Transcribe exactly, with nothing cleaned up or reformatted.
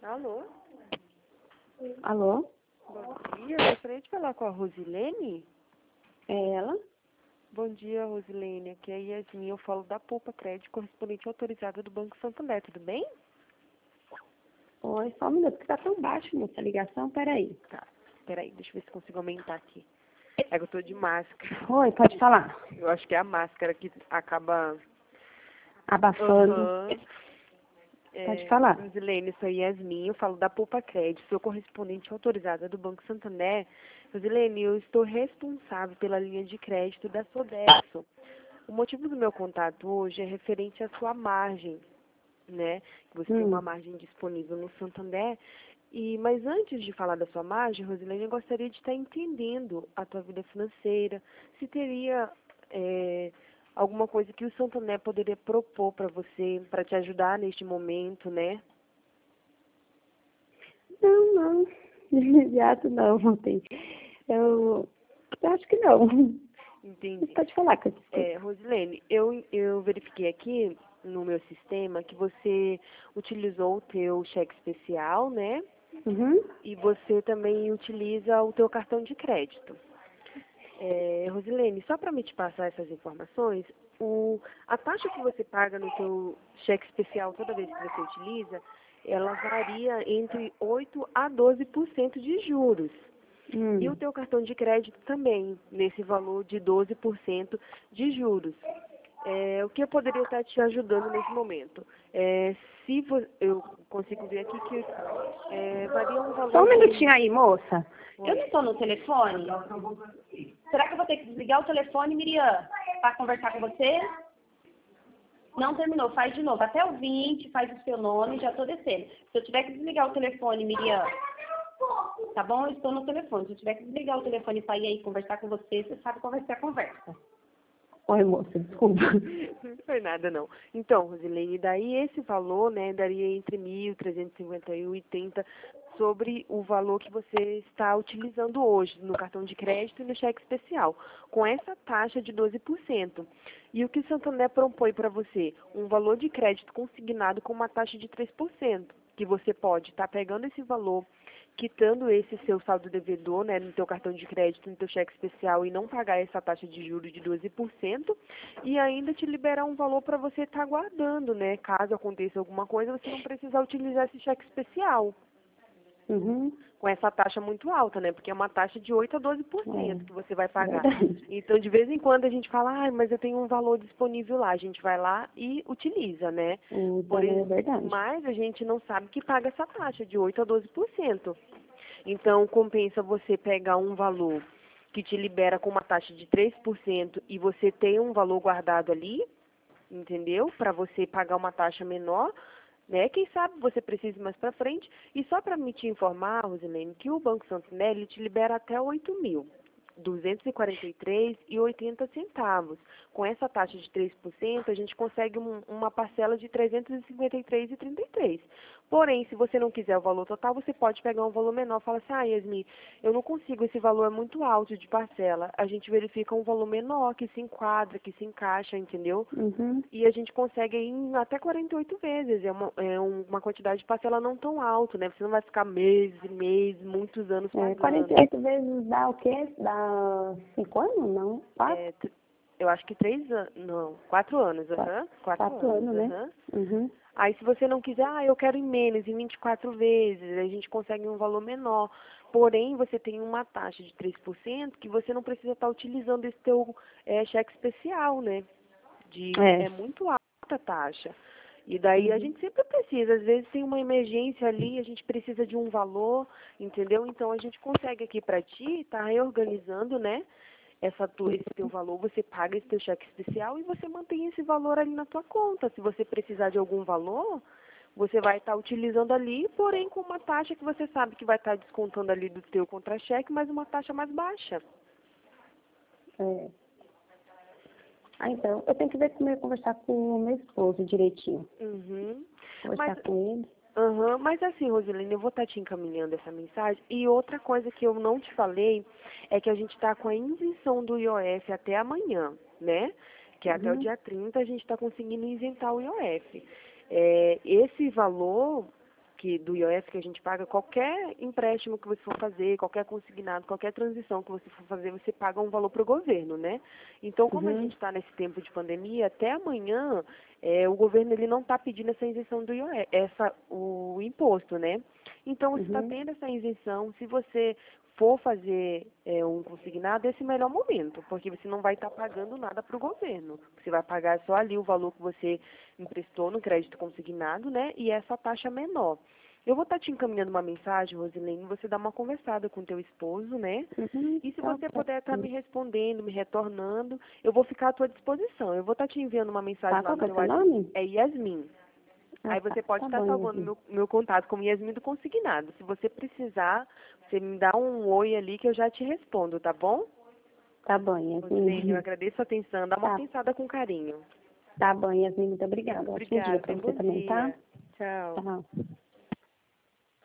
Alô? Alô? Bom dia, eu gostaria de falar com a Rosilene. É ela? Bom dia, Rosilene. Aqui é a Yasmin, eu falo da Poupa Crédito, correspondente autorizada do Banco Santander, tudo bem? Oi, só um minuto, que tá tão baixo nessa ligação, peraí. Tá, peraí, deixa eu ver se consigo aumentar aqui. É que eu tô de máscara. Oi, pode falar. Eu acho que é a máscara que acaba... Abafando. Aham. Pode É, falar. Rosilene, sou a Yasmin, eu falo da Poupa Crédito, sou correspondente autorizada do Banco Santander. Rosilene, eu estou responsável pela linha de crédito da Sodexo. O motivo do meu contato hoje é referente à sua margem, né? Você tem uma Hum. margem disponível no Santander. E, mas antes de falar da sua margem, Rosilene, eu gostaria de estar entendendo a tua vida financeira, se teria é, alguma coisa que o Santander poderia propor para você, para te ajudar neste momento, né? Não, não. De imediato não, não tem. Eu, eu acho que não. Entendi. Pode falar que eu te escuto. É, Rosilene, eu, eu verifiquei aqui no meu sistema que você utilizou o teu cheque especial, né? Uhum. E você também utiliza o teu cartão de crédito. É, Rosilene, só para me te passar essas informações, o, a taxa que você paga no teu cheque especial toda vez que você utiliza, ela varia entre oito a doze por cento de juros. E Hum. o teu cartão de crédito também, nesse valor de doze por cento de juros. É, o que eu poderia estar te ajudando nesse momento? É, se vo, eu consigo ver aqui que é, varia um Só um valor minutinho de... aí, moça. Eu Oi. não tô no telefone. Será que eu vou ter que desligar o telefone, Miriam, para conversar com você? Não terminou, faz de novo. Até o vinte, faz o seu nome, já tô descendo. Se eu tiver que desligar o telefone, Miriam, tá bom? Eu estou no telefone. Se eu tiver que desligar o telefone e sair aí conversar com você, você sabe qual vai ser a conversa. Oi, moça, desculpa. Não foi nada, não. Então, Rosilene, daí esse valor, né, daria entre mil trezentos e cinquenta e oitenta sobre o valor que você está utilizando hoje no cartão de crédito e no cheque especial, com essa taxa de doze por cento. E o que o Santander propõe para você? Um valor de crédito consignado com uma taxa de três por cento, que você pode estar pegando esse valor, quitando esse seu saldo devedor, né, no teu cartão de crédito, no teu cheque especial e não pagar essa taxa de juros de doze por cento e ainda te liberar um valor para você estar guardando, né, caso aconteça alguma coisa, você não precisar utilizar esse cheque especial Uhum. com essa taxa muito alta, né, porque é uma taxa de oito a doze por cento É, que você vai pagar. verdade. Então, de vez em quando a gente fala, ah, mas eu tenho um valor disponível lá, a gente vai lá e utiliza, né, Então, por, é ex- verdade. mas a gente não sabe que paga essa taxa de oito a doze por cento. Então, compensa você pegar um valor que te libera com uma taxa de três por cento e você tem um valor guardado ali, entendeu? Para você pagar uma taxa menor, né? Quem sabe você precise mais para frente. E só para me te informar, Rosilene, que o Banco Santander ele te libera até oito mil. duzentos e quarenta e três e oitenta centavos. Com essa taxa de três por cento, a gente consegue um, uma parcela de trezentos e cinquenta e três e trinta e três. Porém, se você não quiser o valor total, você pode pegar um valor menor. Fala assim, ah, Yasmin, eu não consigo, esse valor é muito alto de parcela. A gente verifica um valor menor, que se enquadra, que se encaixa, entendeu? Uhum. E a gente consegue ir em até quarenta e oito vezes. É uma, é um- uma quantidade de parcela não tão alta, né? Você não vai ficar meses e meses, muitos anos É, pagando. quarenta e oito vezes dá o quê? Dá cinco anos? Não? Quatro? É, t- eu acho que três anos, não, quatro anos, Quatro, aham, quatro quatro anos, anos, né? aham. Uhum. Aí se você não quiser, ah, eu quero em menos, em vinte e quatro vezes, a gente consegue um valor menor. Porém, você tem uma taxa de três por cento que você não precisa estar utilizando esse teu é, cheque especial, né? De, É. é muito alta a taxa. E daí a Uhum. gente sempre precisa, às vezes tem uma emergência ali, a gente precisa de um valor, entendeu? Então a gente consegue aqui para ti, tá reorganizando, né? Essa tu, esse teu valor, você paga esse teu cheque especial e você mantém esse valor ali na tua conta. Se você precisar de algum valor, você vai estar utilizando ali, porém com uma taxa que você sabe que vai estar descontando ali do teu contra-cheque, mas uma taxa mais baixa. É. Ah, então, eu tenho que ver como eu conversar com o meu esposo direitinho. Uhum. Mas Conversar com ele. Aham, mas assim, Rosilene, eu vou estar te encaminhando essa mensagem. E outra coisa que eu não te falei é que a gente está com a isenção do I O F até amanhã, né? Que é até o Uhum. dia trinta a gente está conseguindo isentar o I O F. É, esse valor que do I O F que a gente paga, qualquer empréstimo que você for fazer, qualquer consignado, qualquer transição que você for fazer, você paga um valor para o governo, né? Então, como Uhum. a gente está nesse tempo de pandemia, até amanhã, é, o governo ele não está pedindo essa isenção do I O F, essa, o imposto, né? Então, você está Uhum. tendo essa isenção. Se você for fazer é, um consignado, esse é o melhor momento, porque você não vai estar pagando nada para o governo. Você vai pagar só ali o valor que você emprestou no crédito consignado, né? E essa taxa menor. Eu vou estar te encaminhando uma mensagem, Rosilene, você dá uma conversada com teu esposo, né? Uhum. E se Tá, você tá, puder estar me respondendo, me retornando, eu vou ficar à tua disposição. Eu vou estar te enviando uma mensagem tá. lá Qual no que é o teu seu WhatsApp. nome? É Yasmin. Ah, Aí tá. você pode Tá estar bom, salvando Yasmin. meu, meu contato como Yasmin do Consignado. Se você precisar, você me dá um oi ali que eu já te respondo, tá bom? Tá bom, Rosilene, eu Yasmin. agradeço a atenção. Dá uma Tá. pensada com carinho. Tá bom, Yasmin. Muito obrigada. Ótimo dia Obrigada. pra Tenha um você bom também, tá? dia. Tchau. Tchau.